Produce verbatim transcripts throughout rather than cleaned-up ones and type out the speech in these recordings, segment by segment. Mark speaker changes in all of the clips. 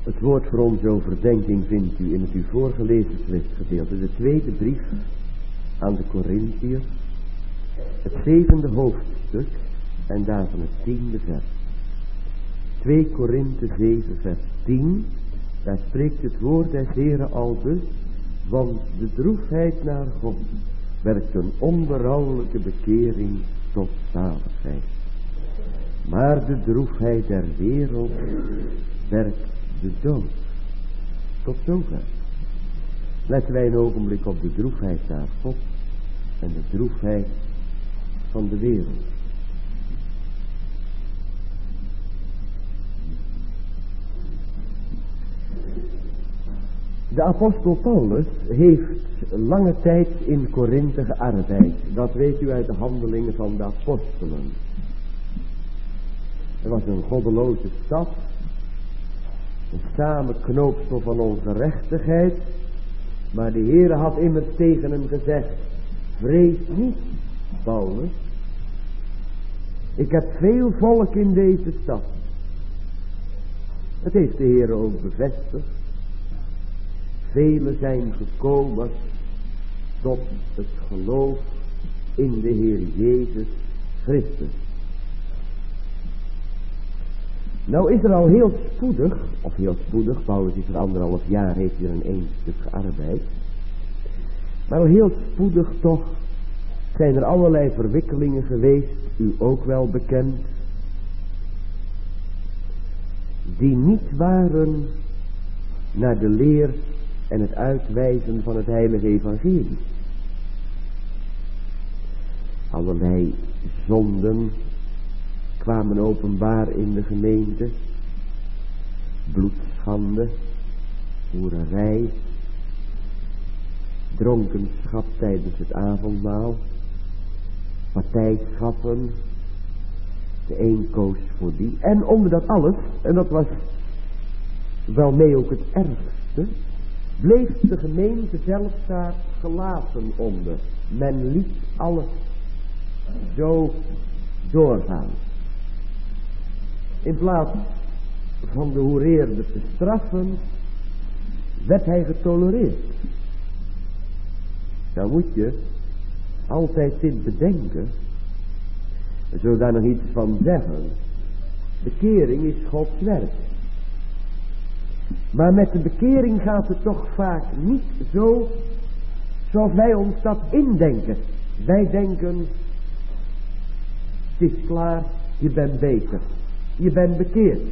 Speaker 1: Het woord voor onze overdenking vindt u in het u voorgelezen schriftgedeelte, de tweede brief aan de Korinthiërs, het zevende hoofdstuk en daarvan het tiende vers. twee Korinthe zeven vers tien, daar spreekt het woord des Heren aldus, want de droefheid naar God werkt een onberouwelijke bekering tot zaligheid. Maar de droefheid der wereld werkt de dood. Tot zover. Letten wij een ogenblik op de droefheid naar God en de droefheid van de wereld. De apostel Paulus heeft lange tijd in Korinthe gearbeid. Dat weet u uit de handelingen van de apostelen. Er was een goddeloze stad, een samenknoopsel van ongerechtigheid, maar de Heere had immers tegen hem gezegd: vrees niet, Paulus, ik heb veel volk in deze stad. Dat heeft de Heere ook bevestigd. Velen zijn gekomen tot het geloof in de Heer Jezus Christus. Nou is er al heel spoedig, of heel spoedig, Paulus is er anderhalf jaar, heeft hier een één stuk gearbeid. Maar al heel spoedig toch zijn er allerlei verwikkelingen geweest, u ook wel bekend, die niet waren naar de leer en het uitwijzen van het heilige evangelie. Allerlei zonden kwamen openbaar in de gemeente. Bloedschande, hoererij, dronkenschap tijdens het avondmaal, partijschappen, de een koos voor die. En onder dat alles, en dat was wel mee ook het ergste, bleef de gemeente zelfs daar gelaten onder. Men liet alles zo doorgaan. In plaats van de hoereerde te straffen, werd hij getolereerd. Nou moet je altijd dit bedenken. We zullen daar nog iets van zeggen. Bekering is Gods werk. Maar met de bekering gaat het toch vaak niet zo zoals wij ons dat indenken. Wij denken: het is klaar, je bent beter. Je bent bekeerd.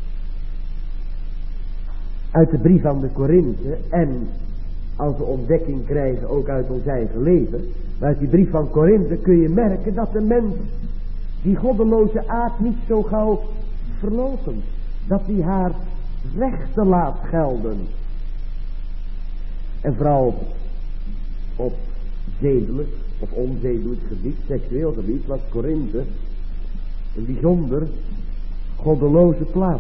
Speaker 1: Uit de brief aan de Korinthe, en als we ontdekking krijgen ook uit ons eigen leven, maar uit die brief van Korinthe kun je merken dat de mens die goddeloze aard niet zo gauw verloochent. Dat hij haar rechten laat gelden. En vooral op, op zedelijk of onzedelijk gebied, seksueel gebied, was Korinthe een bijzonder goddeloze plaats.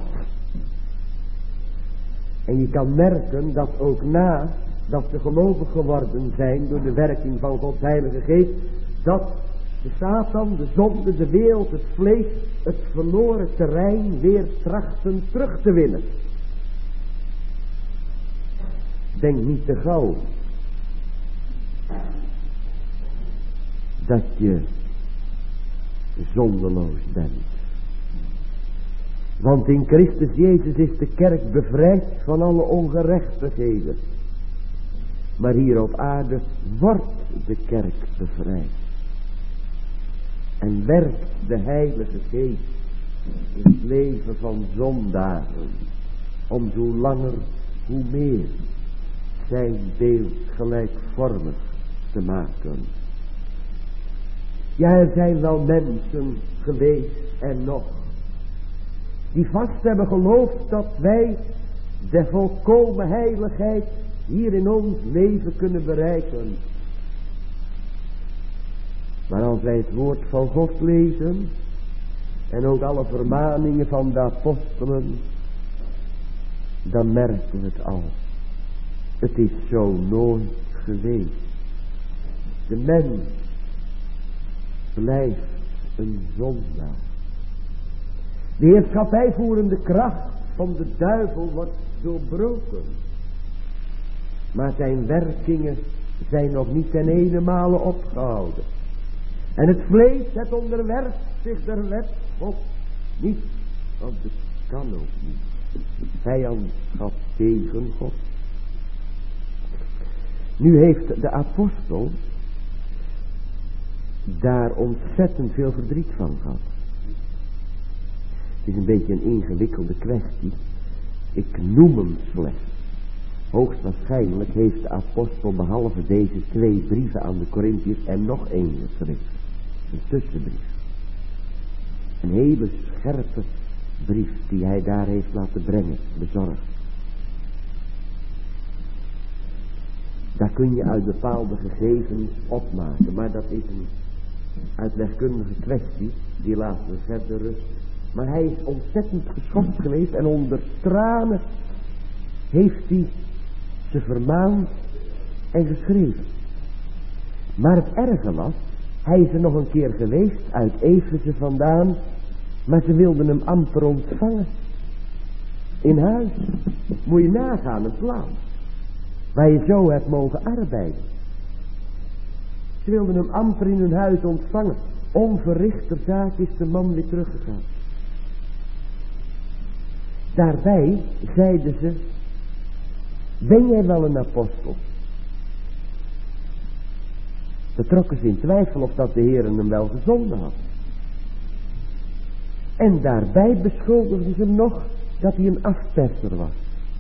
Speaker 1: En je kan merken dat ook na dat ze gelovig geworden zijn door de werking van Gods heilige geest, dat de Satan, de zonde, de wereld, het vlees, het verloren terrein weer trachten terug te winnen. Denk niet te gauw dat je zondeloos bent. Want in Christus Jezus is de kerk bevrijd van alle ongerechtigheden. Maar hier op aarde wordt de kerk bevrijd. En werkt de Heilige Geest in het leven van zondaren, om zo langer hoe meer zijn beeld gelijkvormig te maken. Ja, er zijn wel mensen geweest en nog, die vast hebben geloofd dat wij de volkomen heiligheid hier in ons leven kunnen bereiken. Maar als wij het woord van God lezen en ook alle vermaningen van de apostelen, dan merken we het al. Het is zo nooit geweest. De mens blijft een zondaar. De heerschappijvoerende kracht van de duivel wordt doorbroken. Maar zijn werkingen zijn nog niet ten ene male opgehouden. En het vlees, het onderwerpt zich der wet God niet, want het kan ook niet. Vijandschap tegen God. Nu heeft de apostel daar ontzettend veel verdriet van gehad. Het is een beetje een ingewikkelde kwestie. Ik noem hem slechts. Hoogstwaarschijnlijk heeft de apostel behalve deze twee brieven aan de Korintiërs en nog één geschreven. Een tussenbrief. Een hele scherpe brief die hij daar heeft laten brengen, bezorgd. Daar kun je uit bepaalde gegevens opmaken, maar dat is een uitlegkundige kwestie, die laten we verder rusten. Maar hij is ontzettend geschokt geweest en onder tranen heeft hij ze vermaand en geschreven. Maar het erge was, hij is er nog een keer geweest uit Efeze vandaan, maar ze wilden hem amper ontvangen. In huis. Moet je nagaan, een plaats waar je zo hebt mogen arbeiden. Ze wilden hem amper in hun huis ontvangen. Onverrichter zaak is de man weer teruggegaan. Daarbij zeiden ze, ben jij wel een apostel? Ze trokken ze in twijfel of dat de Heer hem wel gezonden had. En daarbij beschuldigden ze hem nog dat hij een afperser was.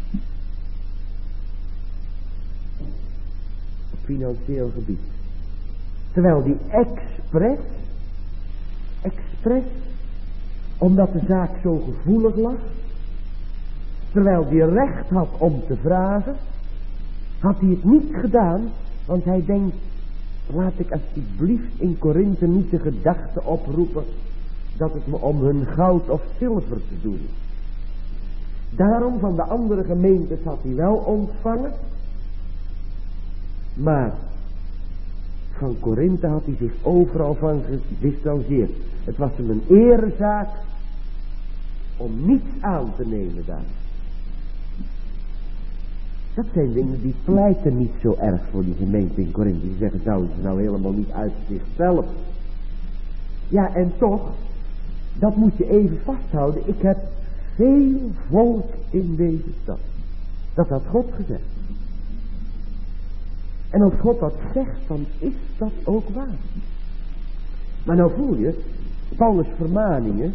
Speaker 1: Op financieel gebied. Terwijl die expres, expres, omdat de zaak zo gevoelig lag, terwijl hij recht had om te vragen, had hij het niet gedaan, want hij denkt, laat ik alsjeblieft in Korinthe niet de gedachte oproepen dat het me om hun goud of zilver te doen is. Daarom van de andere gemeentes had hij wel ontvangen, maar van Korinthe had hij zich overal van gedistanceerd. Het was hem een erezaak om niets aan te nemen daar. Dat zijn dingen die pleiten niet zo erg voor die gemeente in Korinthe. Die zeggen, zouden ze nou helemaal niet uit zichzelf. Ja, en toch, dat moet je even vasthouden. Ik heb veel volk in deze stad. Dat had God gezegd. En als God dat zegt, dan is dat ook waar. Maar nou voel je, Paulus' vermaningen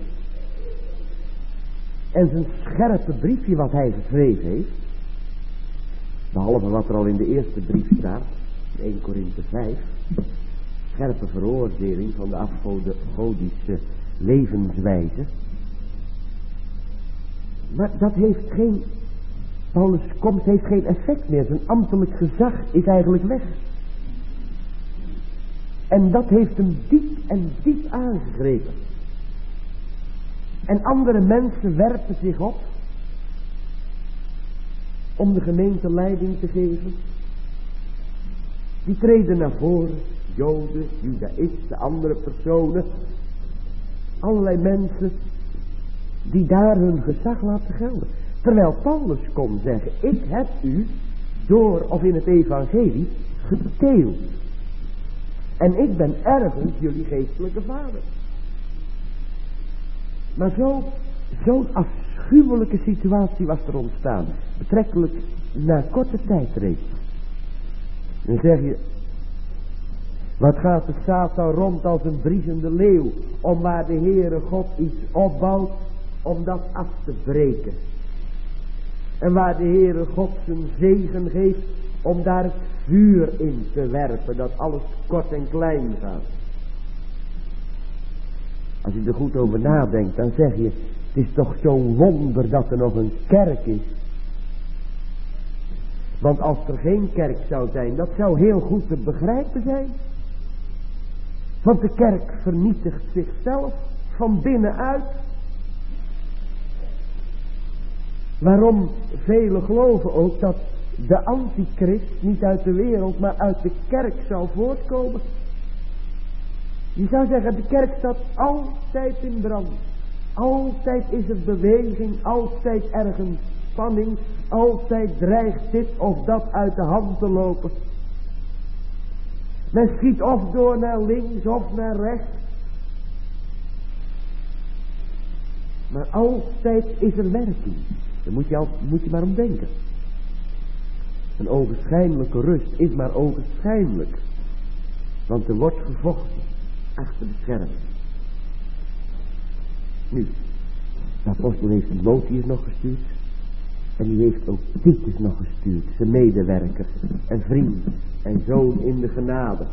Speaker 1: en zijn scherpe briefje wat hij geschreven heeft, behalve wat er al in de eerste brief staat, in Eerste Korinthe vijf, scherpe veroordeling van de afgodische levenswijze. Maar dat heeft geen, Paulus' komst heeft geen effect meer. Zijn ambtelijk gezag is eigenlijk weg. En dat heeft hem diep en diep aangegrepen. En andere mensen werpen zich op om de gemeente leiding te geven. Die treden naar voren. Joden, Judaïsten, andere personen. Allerlei mensen die daar hun gezag laten gelden. Terwijl Paulus kon zeggen, ik heb u door of in het evangelie geteeld. En ik ben ergens jullie geestelijke vader. Maar zo, zo'n afschuwelijke situatie was er ontstaan. Betrekkelijk na korte tijd reeds. Dan zeg je, wat gaat de Satan rond als een briesende leeuw, om waar de Heere God iets opbouwt, om dat af te breken. En waar de Heere God zijn zegen geeft, om daar het vuur in te werpen, dat alles kort en klein gaat. Als je er goed over nadenkt, dan zeg je, het is toch zo'n wonder dat er nog een kerk is. Want als er geen kerk zou zijn, dat zou heel goed te begrijpen zijn. Want de kerk vernietigt zichzelf van binnenuit. Waarom velen geloven ook dat de antichrist niet uit de wereld, maar uit de kerk zou voortkomen. Je zou zeggen, de kerk staat altijd in brand. Altijd is er beweging, altijd ergens spanning, altijd dreigt dit of dat uit de hand te lopen. Men schiet of door naar links of naar rechts. Maar altijd is er werking. Daar moet je, al, moet je maar om denken. Een ogenschijnlijke rust is maar ogenschijnlijk. Want er wordt gevochten achter de schermen. Nu, de apostel heeft Timotheus nog gestuurd. En die heeft ook Titus nog gestuurd. Zijn medewerker en vriend en zoon in de genade.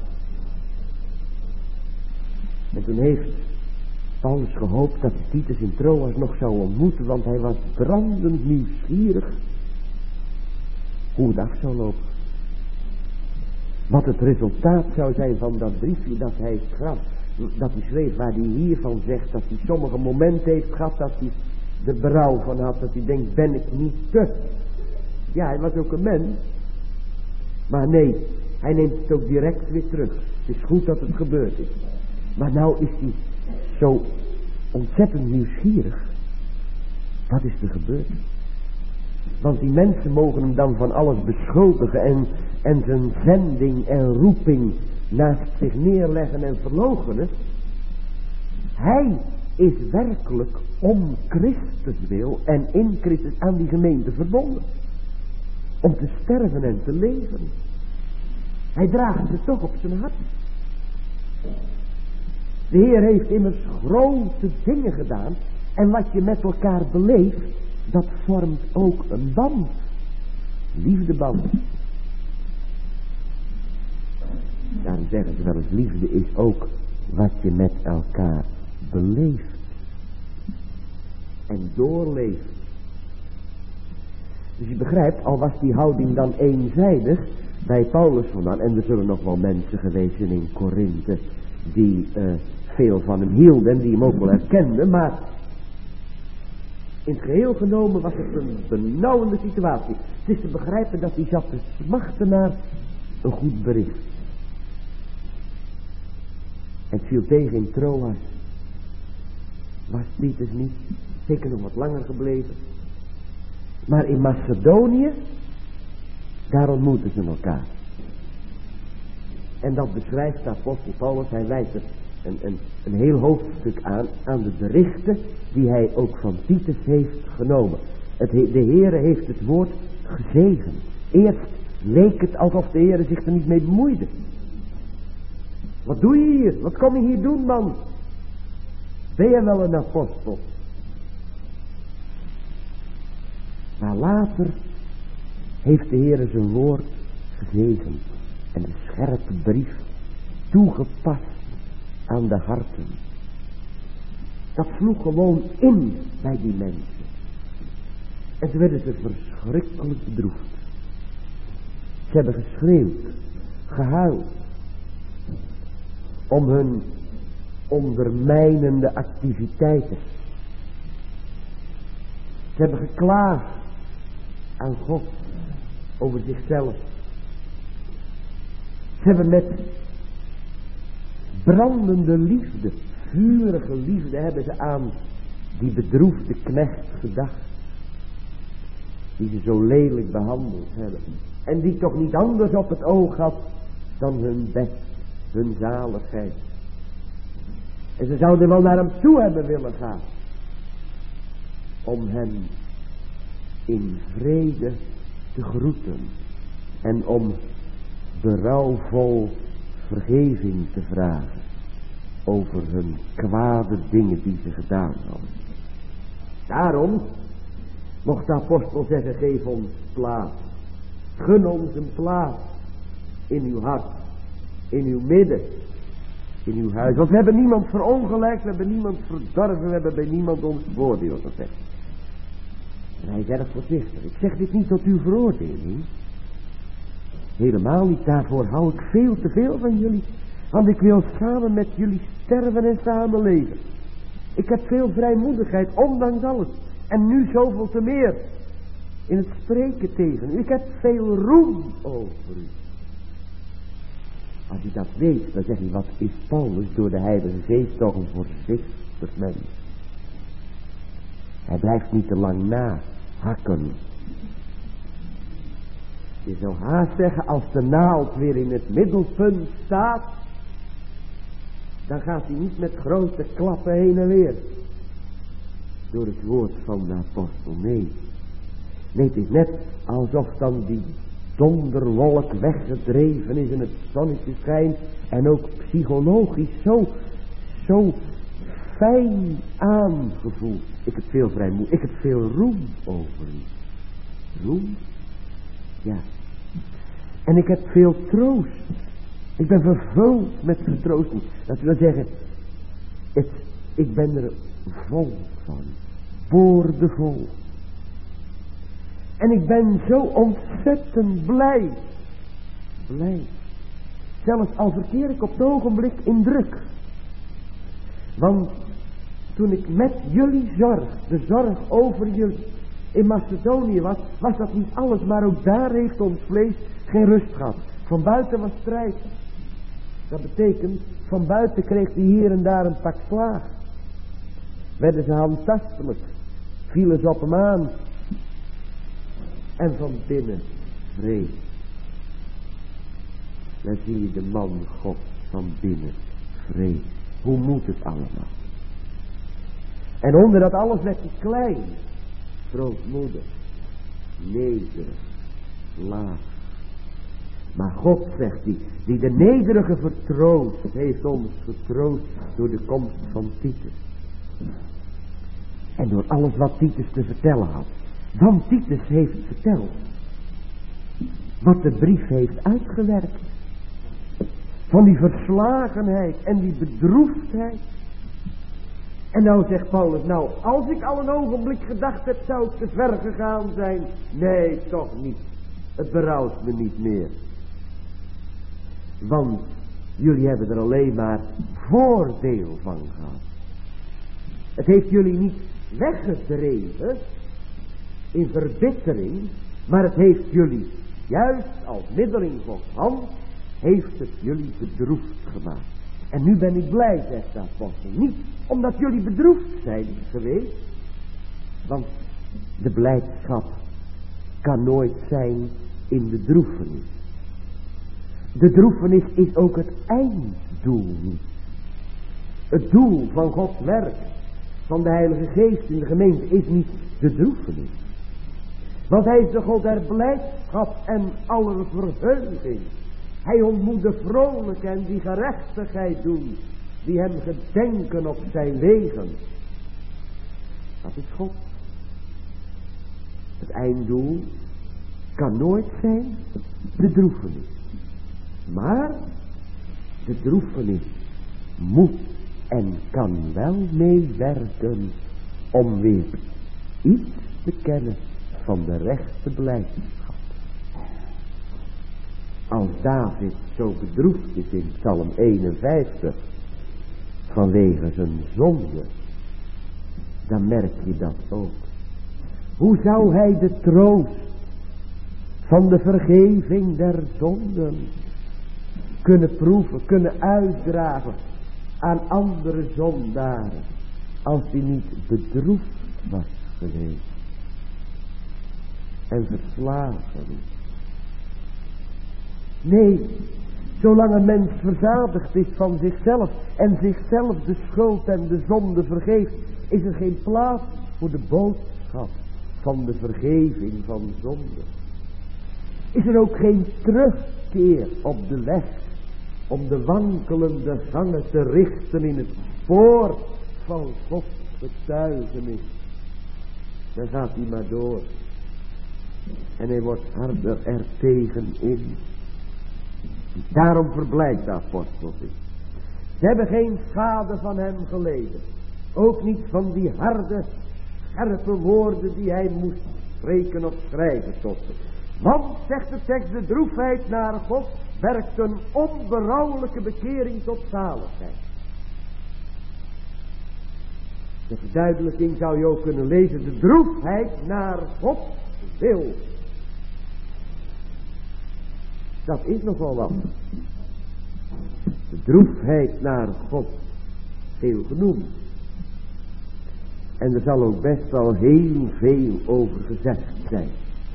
Speaker 1: En toen heeft Paulus gehoopt dat Titus in Troas nog zou ontmoeten. Want hij was brandend nieuwsgierig hoe het af zou lopen. Wat het resultaat zou zijn van dat briefje dat hij schreef. Dat hij schreef, waar hij hiervan zegt dat hij sommige momenten heeft gehad dat hij de berouw van had. Dat hij denkt, ben ik niet te. Ja, hij was ook een mens. Maar nee, hij neemt het ook direct weer terug. Het is goed dat het gebeurd is. Maar nou is hij zo ontzettend nieuwsgierig. Wat is er gebeurd? Want die mensen mogen hem dan van alles beschuldigen en, en zijn zending en roeping naast zich neerleggen en verloochenen. Hij is werkelijk om Christus wil en in Christus aan die gemeente verbonden. Om te sterven en te leven. Hij draagt het toch op zijn hart. De Heer heeft immers grote dingen gedaan. En wat je met elkaar beleeft, dat vormt ook een band. Liefdeband. Daarom zeggen ze wel eens, liefde is ook wat je met elkaar beleeft. En doorleeft. Dus je begrijpt, al was die houding dan eenzijdig bij Paulus vandaan. En er zullen nog wel mensen geweest zijn in Korinthe die uh, veel van hem hielden en die hem ook wel herkenden. Maar in het geheel genomen was het een benauwende situatie. Het is te begrijpen dat hij zat te smachten naar een goed bericht. Het viel tegen in Troas. Was Titus niet zeker nog wat langer gebleven. Maar in Macedonië, daar ontmoeten ze elkaar. En dat beschrijft de apostel Paulus. Hij wijst er een, een, een heel hoofdstuk aan, aan de berichten die hij ook van Titus heeft genomen. Het, de Heere heeft het woord gezegend. Eerst leek het alsof de Heere zich er niet mee bemoeide. Wat doe je hier? Wat kom je hier doen, man? Ben je wel een apostel? Maar later heeft de Heere zijn woord gezegend en de scherpe brief toegepast aan de harten. Dat sloeg gewoon in bij die mensen. En toen werden ze verschrikkelijk bedroefd. Ze hebben geschreeuwd, gehuild, om hun ondermijnende activiteiten. Ze hebben geklaagd aan God over zichzelf. Ze hebben met brandende liefde, vurige liefde, hebben ze aan die bedroefde knecht gedacht. Die ze zo lelijk behandeld hebben. En die toch niet anders op het oog had dan hun best, hun zaligheid. En ze zouden wel naar hem toe hebben willen gaan. Om hem in vrede te groeten. En om berouwvol vergeving te vragen. Over hun kwade dingen die ze gedaan hadden. Daarom mocht de apostel zeggen, geef ons plaats. Gun ons een plaats in uw hart. In uw midden. In uw huis. Want we hebben niemand verongelijkt. We hebben niemand verdorven. We hebben bij niemand ons voordeel gezegd. En hij is erg voorzichtig. Ik zeg dit niet tot uw veroordeling. Helemaal niet. Daarvoor hou ik veel te veel van jullie. Want ik wil samen met jullie sterven en samen leven. Ik heb veel vrijmoedigheid, ondanks alles. En nu zoveel te meer. In het spreken tegen u. Ik heb veel roem over u. Als u dat weet, dan zeg je, wat is Paulus door de Heilige Geest toch een voorzichtig mens. Hij blijft niet te lang nahakken. Je zou haast zeggen, als de naald weer in het middelpunt staat, dan gaat hij niet met grote klappen heen en weer door het woord van de apostel. Nee. Nee, het is net alsof dan die donderwolk weggedreven is en het zonnetje schijnt. En ook psychologisch zo, zo fijn aangevoeld. Ik heb veel vrijmoed, ik heb veel roem over u. Roem? Ja. En ik heb veel troost. Ik ben vervuld met vertroosting. Dat wil zeggen, het, ik ben er vol van. Boordevol. En ik ben zo ontzettend blij. Blij. Zelfs al verkeer ik op het ogenblik in druk. Want toen ik met jullie zorg, de zorg over jullie, in Macedonië was, was dat niet alles. Maar ook daar heeft ons vlees geen rust gehad. Van buiten was strijd. Dat betekent, van buiten kreeg hij hier en daar een pak slaag. Werden ze handtastelijk. Vielen ze op hem aan. En van binnen vrede. Dan zie je de man God van binnen vrede. Hoe moet het allemaal? En onder dat alles werd hij klein. Grootmoedig. Nederig. Laag. Maar God, zegt hij, die de nederige vertroost, heeft ons getroost door de komst van Titus. En door alles wat Titus te vertellen had. Want Titus heeft verteld wat de brief heeft uitgewerkt. Van die verslagenheid en die bedroefdheid. En nou zegt Paulus, nou als ik al een ogenblik gedacht heb, zou ik te ver gegaan zijn. Nee, toch niet. Het berouwt me niet meer. Want jullie hebben er alleen maar voordeel van gehad. Het heeft jullie niet weggedreven in verbittering, maar het heeft jullie juist als middel in Gods hand, heeft het jullie bedroefd gemaakt. En nu ben ik blij, zegt de apostel, niet omdat jullie bedroefd zijn geweest, want de blijdschap kan nooit zijn in de droefenis. De droefenis is ook het einddoel niet. Het doel van Gods werk, van de Heilige Geest in de gemeente, is niet de droefenis. Want hij is de God der blijdschap en aller verheuging. Hij ontmoet de vrolijken die gerechtigheid doen, die hem gedenken op zijn wegen. Dat is God. Het einddoel kan nooit zijn de droefenis. Maar de droefenis moet en kan wel meewerken om weer iets te kennen van de rechte blijdschap. Als David zo bedroefd is in Psalm eenenvijftig vanwege zijn zonde, dan merk je dat ook. Hoe zou hij de troost van de vergeving der zonden kunnen proeven, kunnen uitdragen aan andere zondaren, als hij niet bedroefd was geweest en verslagen? Nee, zolang een mens verzadigd is van zichzelf en zichzelf de schuld en de zonde vergeeft, is er geen plaats voor de boodschap van de vergeving van zonde. Is er ook geen terugkeer op de weg om de wankelende gangen te richten in het spoor van Gods getuigenis. Dan gaat hij maar door. En hij wordt harder er tegenin. Daarom verblijft de apostel zich. Ze hebben geen schade van hem geleden. Ook niet van die harde, scherpe woorden die hij moest spreken of schrijven tot ze. Want, zegt de tekst, de droefheid naar God werkt een onberouwelijke bekering tot zaligheid. De verduidelijking zou je ook kunnen lezen. De droefheid naar God wil. Dat is nogal wat. De droefheid naar God, veel genoemd. En er zal ook best wel heel veel over gezegd zijn.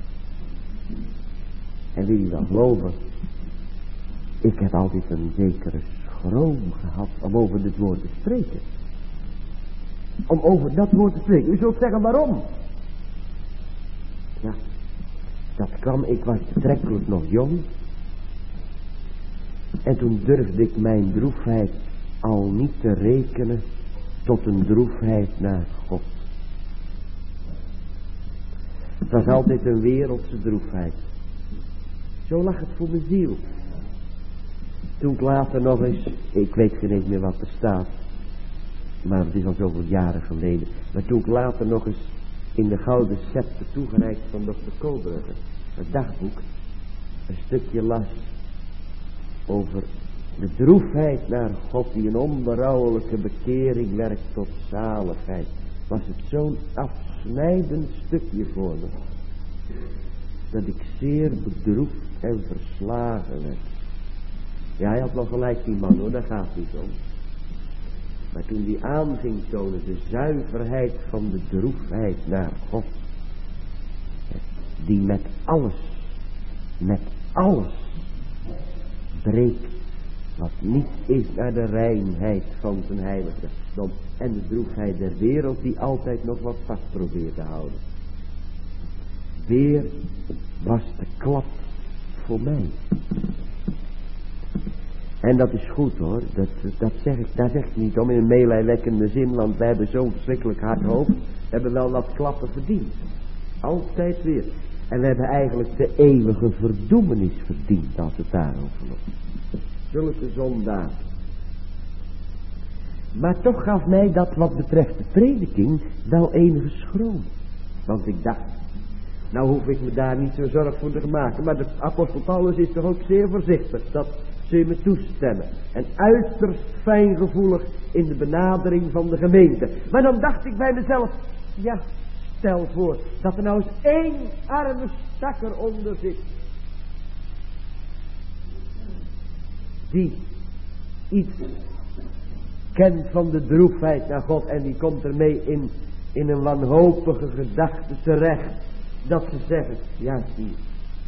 Speaker 1: En wil je wel geloven, ik heb altijd een zekere schroom gehad om over dit woord te spreken. Om over dat woord te spreken. U zult zeggen waarom? Ja, dat kwam, ik was betrekkelijk nog jong. En toen durfde ik mijn droefheid al niet te rekenen tot een droefheid naar God. Het was altijd een wereldse droefheid. Zo lag het voor mijn ziel. Toen ik later nog eens, ik weet geen eens meer wat er staat, maar het is al zoveel jaren geleden. Maar toen ik later nog eens in de gouden scepter toegereikt van dokter Koolbrugge, het dagboek, een stukje las over de droefheid naar God die een onberouwelijke bekering werkt tot zaligheid, was het zo'n afsnijdend stukje voor me, dat ik zeer bedroefd en verslagen werd. Ja, hij had wel gelijk die man hoor, daar gaat het niet om. Maar toen die aan ging tonen de zuiverheid van de droefheid naar God, die met alles, met alles breekt wat niet is naar de reinheid van zijn heilige dom en de droefheid der wereld die altijd nog wat vast probeert te houden. Weer was de klap voor mij. En dat is goed hoor, dat, dat zeg ik, daar zeg ik niet om in een meelijlekkende zin, want wij hebben zo'n verschrikkelijk hard hoofd, we hebben wel wat klappen verdiend. Altijd weer. En we hebben eigenlijk de eeuwige verdoemenis verdiend als het daarover loopt. Zulke zondaar. Maar toch gaf mij dat wat betreft de prediking wel enige schroom. Want ik dacht, nou hoef ik me daar niet zo zorg voor te maken. Maar de apostel Paulus is toch ook zeer voorzichtig. Dat zul je me toestemmen. En uiterst fijngevoelig in de benadering van de gemeente. Maar dan dacht ik bij mezelf, ja, stel voor dat er nou eens één arme stakker onder zit. Die iets kent van de droefheid naar God en die komt ermee in, in een wanhopige gedachte terecht. Dat ze zeggen, ja zie je.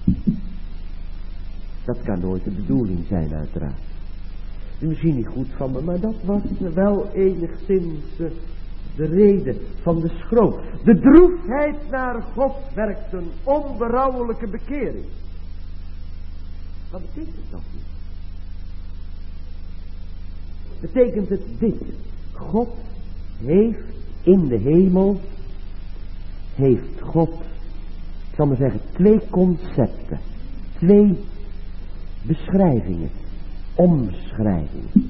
Speaker 1: Dat kan nooit de bedoeling zijn uiteraard. Misschien niet goed van me, maar dat was wel enigszins uh, de reden van de schroom. De droefheid naar God werkt een onberouwelijke bekering. Wat betekent dat niet? Betekent het dit? God heeft in de hemel, heeft God, ik zal maar zeggen, twee concepten, twee beschrijvingen, omschrijvingen.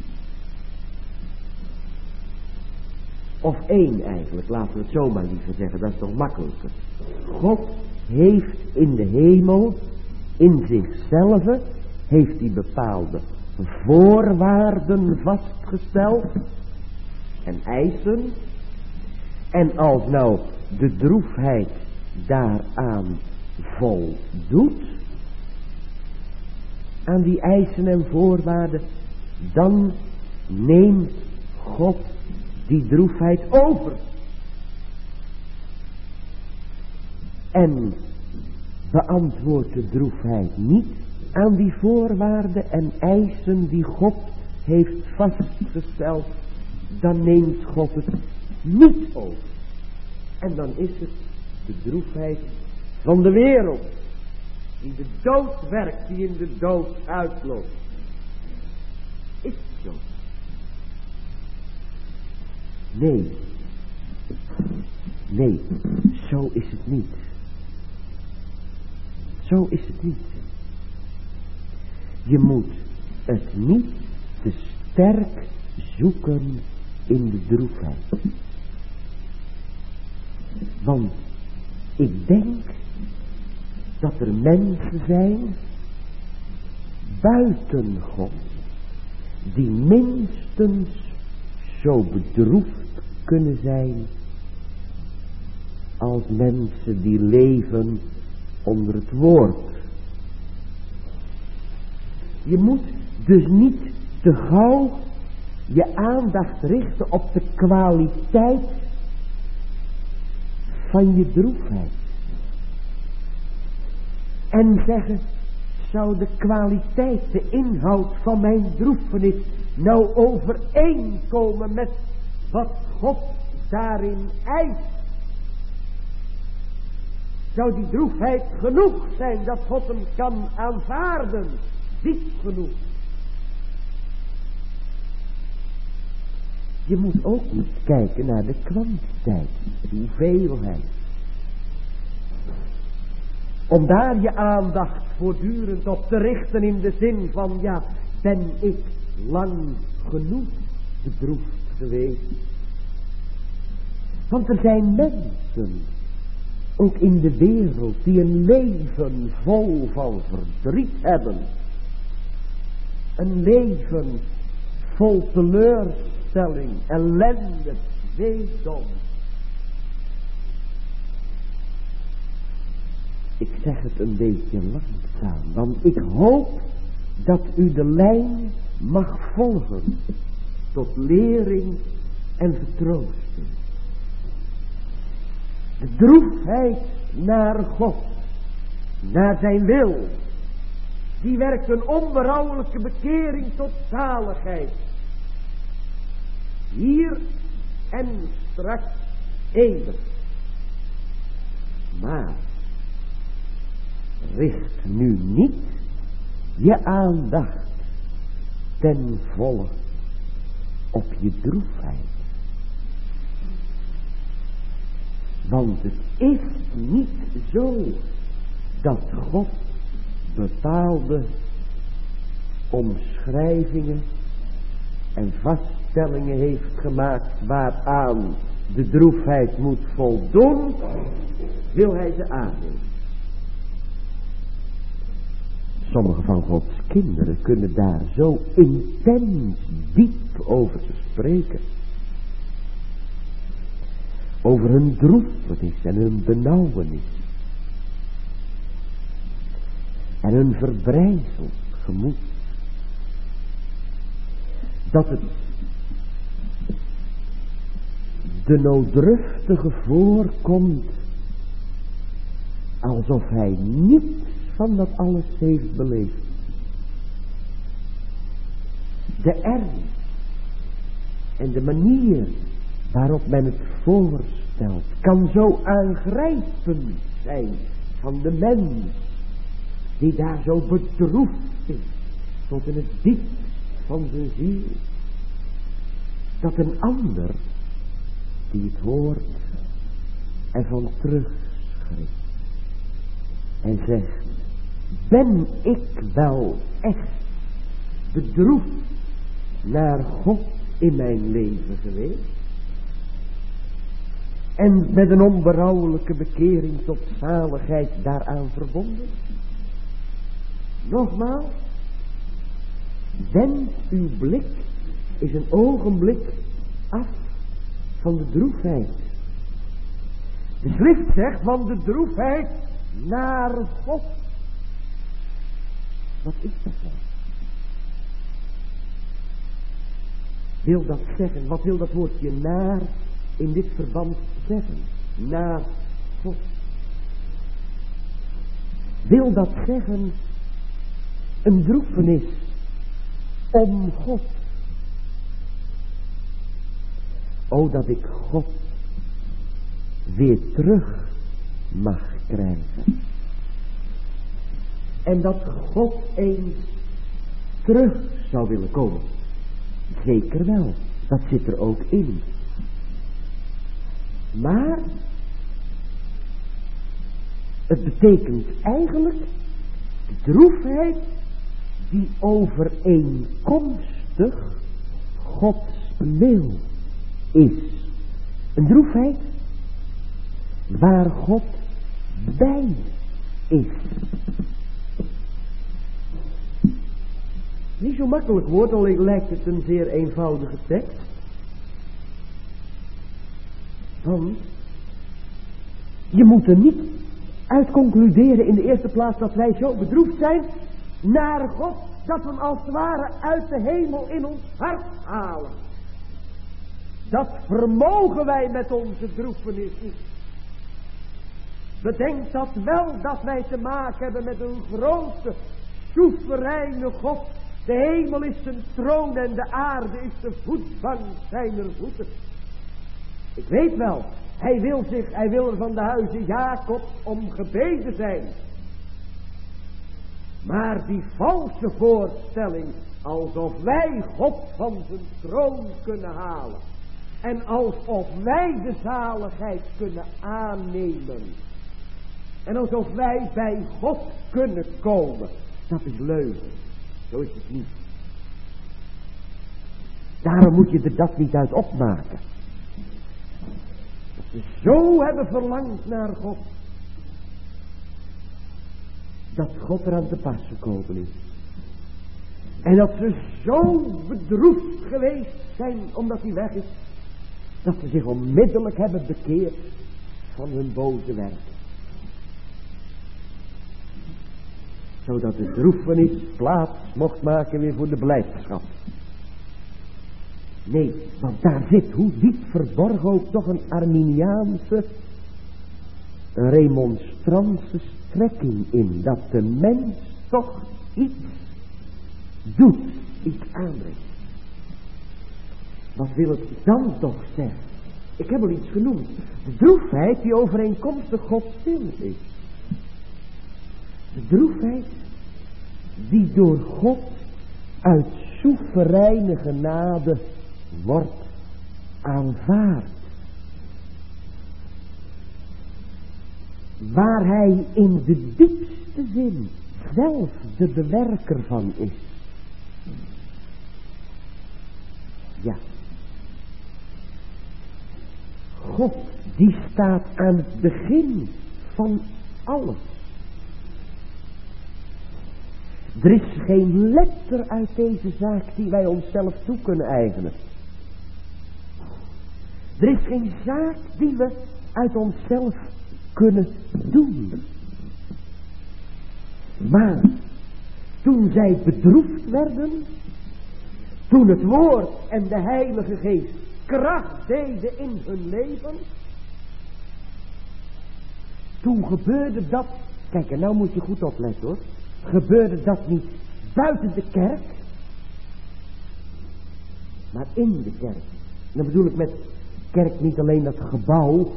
Speaker 1: Of één eigenlijk, laten we het zo maar liever zeggen, dat is toch makkelijker. God heeft in de hemel, in zichzelf, heeft hij bepaalde voorwaarden vastgesteld en eisen. En als nou de droefheid daaraan voldoet, aan die eisen en voorwaarden, dan neemt God die droefheid over. En beantwoordt de droefheid niet aan die voorwaarden en eisen die God heeft vastgesteld, dan neemt God het niet over. En dan is het de droefheid van de wereld, die de dood werkt, die in de dood uitloopt. Is het zo? Nee. Nee, zo is het niet. Zo is het niet. Je moet het niet te sterk zoeken in de droefheid. Want ik denk dat er mensen zijn buiten God die minstens zo bedroefd kunnen zijn als mensen die leven onder het woord. Je moet dus niet te gauw je aandacht richten op de kwaliteit van je droefheid. En zeggen, zou de kwaliteit, de inhoud van mijn droefenis nou overeenkomen met wat God daarin eist? Zou die droefheid genoeg zijn dat God hem kan aanvaarden? Diep genoeg. Je moet ook eens kijken naar de kwantiteit, de hoeveelheid. Om daar je aandacht voortdurend op te richten in de zin van, ja, ben ik lang genoeg bedroefd geweest? Want er zijn mensen, ook in de wereld, die een leven vol van verdriet hebben. Een leven vol teleurstelling, ellende, weedom. Ik zeg het een beetje langzaam, want ik hoop dat u de lijn mag volgen tot lering en vertroosting. De droefheid naar God, naar zijn wil, die werkt een onberouwelijke bekering tot zaligheid. Hier en straks eeuwig. Maar richt nu niet je aandacht ten volle op je droefheid. Want het is niet zo dat God bepaalde omschrijvingen en vaststellingen heeft gemaakt waaraan de droefheid moet voldoen, wil hij ze aannemen. Sommige van Gods kinderen kunnen daar zo intens diep over te spreken. Over hun droefenis en hun benauwenis. En hun verbrijzeld gemoed. Dat het de nooddruftige voorkomt alsof hij niets van dat alles heeft beleefd. De ernst en de manier waarop men het voorstelt kan zo aangrijpend zijn van de mens die daar zo bedroefd is tot in het diep van zijn ziel, dat een ander die het hoort ervan terugschrikt en zegt: ben ik wel echt bedroefd naar God in mijn leven geweest? En met een onberouwelijke bekering tot zaligheid daaraan verbonden? Nogmaals, wend uw blik is een ogenblik af van de droefheid. De schrift zegt van de droefheid naar God. Wat is dat dan? Wil dat zeggen, wat wil dat woordje naar in dit verband zeggen? Naar God. Wil dat zeggen een droefenis om God? O, dat ik God weer terug mag krijgen. En dat God eens terug zou willen komen. Zeker wel, dat zit er ook in. Maar het betekent eigenlijk de droefheid die overeenkomstig Gods wil is. Een droefheid waar God bij is. Niet zo makkelijk woord, al lijkt het een zeer eenvoudige tekst. Want je moet er niet uit concluderen in de eerste plaats dat wij zo bedroefd zijn naar God, dat we hem als het ware uit de hemel in ons hart halen. Dat vermogen wij met onze droefenis niet. Bedenk dat wel dat wij te maken hebben met een grote, soevereine God. De hemel is zijn troon en de aarde is de voetbank zijner voeten. Ik weet wel, hij wil zich, hij wil er van de huizen Jacob om gebeden zijn. Maar die valse voorstelling, alsof wij God van zijn troon kunnen halen. En alsof wij de zaligheid kunnen aannemen. En alsof wij bij God kunnen komen. Dat is leugen. Zo is het niet. Daarom moet je er dat niet uit opmaken. Dat ze zo hebben verlangd naar God. Dat God er aan te pas gekomen is. En dat ze zo bedroefd geweest zijn omdat hij weg is. Dat ze zich onmiddellijk hebben bekeerd van hun boze werk. Zodat de droefenis plaats mocht maken weer voor de blijdschap. Nee, want daar zit, hoe diep verborgen ook, toch een Arminiaanse, een remonstrantse strekking in. Dat de mens toch iets doet, iets aanbrengt. Wat wil het dan toch zeggen? Ik heb al iets genoemd. De droefheid die overeenkomstig Gods wil is. De droefheid die door God uit soevereine genade wordt aanvaard. Waar hij in de diepste zin zelf de bewerker van is. Ja. God die staat aan het begin van alles. Er is geen letter uit deze zaak die wij onszelf toe kunnen eigenen. Er is geen zaak die we uit onszelf kunnen doen. Maar toen zij bedroefd werden, toen het woord en de Heilige Geest kracht deden in hun leven, toen gebeurde dat, kijk en nou moet je goed opletten hoor, gebeurde dat niet buiten de kerk, maar in de kerk. En dan bedoel ik met kerk niet alleen dat gebouw,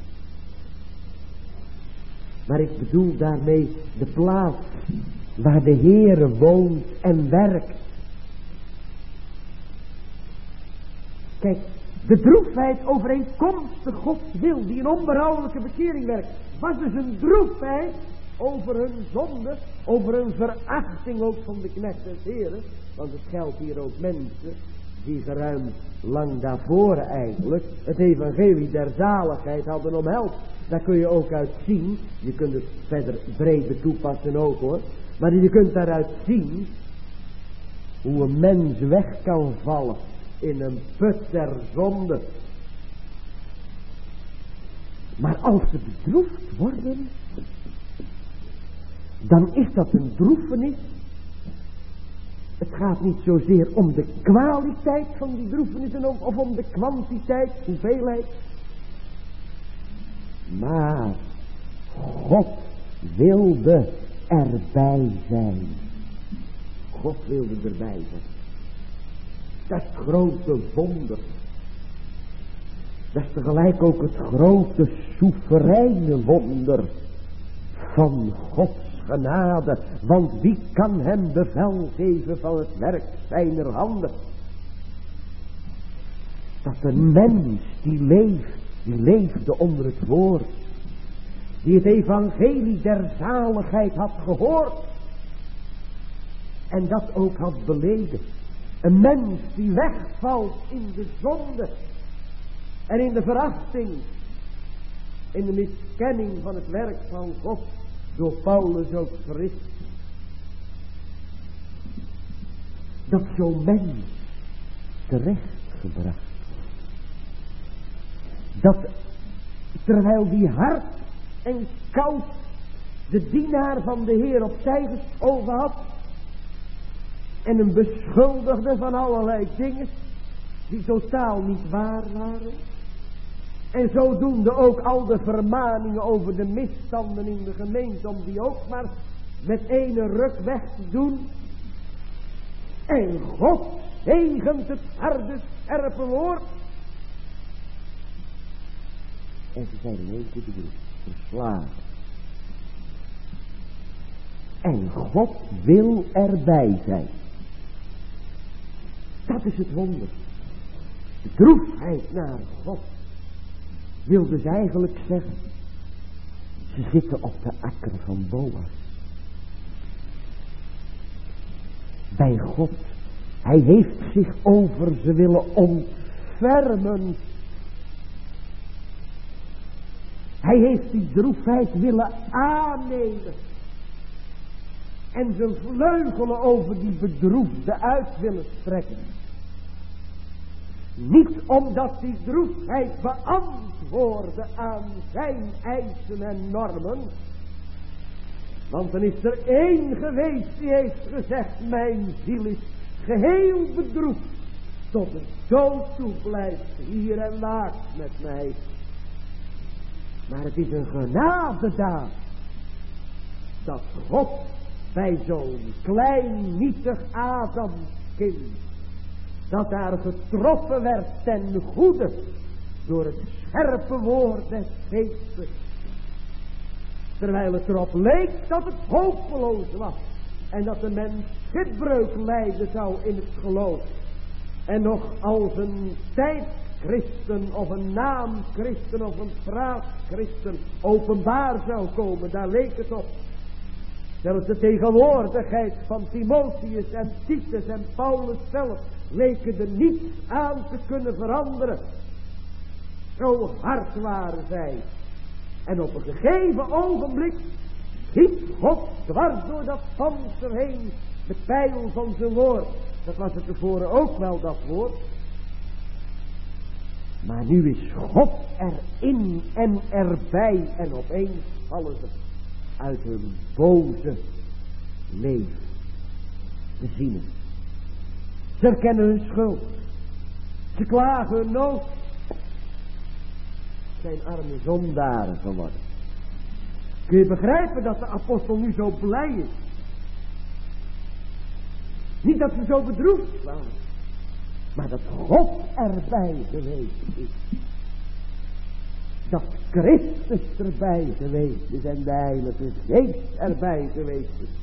Speaker 1: maar ik bedoel daarmee de plaats waar de Heere woont en werkt. Kijk, de droefheid overeenkomstig Gods wil, die een onberouwelijke bekering werkt, was dus een droefheid over hun zonde, over hun verachting ook van de knecht des Heren. Want het geldt hier ook mensen die geruim lang daarvoor eigenlijk het evangelie der zaligheid hadden omhelst. Daar kun je ook uit zien, je kunt het verder breder toepassen ook hoor, maar je kunt daaruit zien hoe een mens weg kan vallen in een put der zonde. Maar als ze bedroefd worden, dan is dat een droefenis. Het gaat niet zozeer om de kwaliteit van die droefenis of om de kwantiteit, hoeveelheid. Maar God wilde erbij zijn. God wilde erbij zijn. Dat is het grote wonder. Dat is tegelijk ook het grote soevereine wonder van Gods genade. Want wie kan hem bevel geven van het werk zijner handen? Dat een mens die leeft, die leefde onder het woord, die het evangelie der zaligheid had gehoord en dat ook had beleden. Een mens die wegvalt in de zonde en in de verachting, in de miskenning van het werk van God, door Paulus ook verricht. Dat zo'n mens terechtgebracht wordt. Dat terwijl die hard en koud de dienaar van de Heer opzij geschoven had en hem beschuldigde van allerlei dingen die totaal niet waar waren,
Speaker 2: En zodoende ook al de vermaningen over de misstanden in de gemeente, om die ook maar met ene ruk weg te doen. En God zegent het harde, scherpe woord. En ze zijn in één keer verslagen. En God wil erbij zijn. Dat is het wonder. De droefheid naar God wil dus eigenlijk zeggen, ze zitten op de akker van Boas. Bij God. Hij heeft zich over ze willen ontfermen. Hij heeft die droefheid willen aannemen. En zijn vleugelen over die bedroefde uit willen strekken. Niet omdat die droefheid beantwoordde aan zijn eisen en normen. Want er is er één geweest die heeft gezegd, mijn ziel is geheel bedroefd. Tot de dood toe blijft hier en waakt met mij. Maar het is een genadedaad. Dat God bij zo'n klein nietig Adamskind, dat daar getroffen werd ten goede door het scherpe woord des geestes. Terwijl het erop leek dat het hopeloos was. En dat de mens schipbreuk lijden zou in het geloof. En nog als een tijdchristen of een naamchristen of een praatchristen openbaar zou komen. Daar leek het op. Zelfs de tegenwoordigheid van Timotheus en Titus en Paulus zelf leken er niets aan te kunnen veranderen. Zo hard waren zij. En op een gegeven ogenblik schiet God dwars door dat panzer heen de pijl van zijn woord. Dat was het tevoren ook wel, dat woord. Maar nu is God erin en erbij en opeens vallen ze uit hun boze leven. Ze zien het. Ze erkennen hun schuld. Ze klagen hun nood. Zijn arme zondaren geworden. Kun je begrijpen dat de apostel nu zo blij is? Niet dat ze zo bedroefd waren, maar dat God erbij geweest is. Dat Christus erbij geweest is en de Heilige Geest erbij geweest is.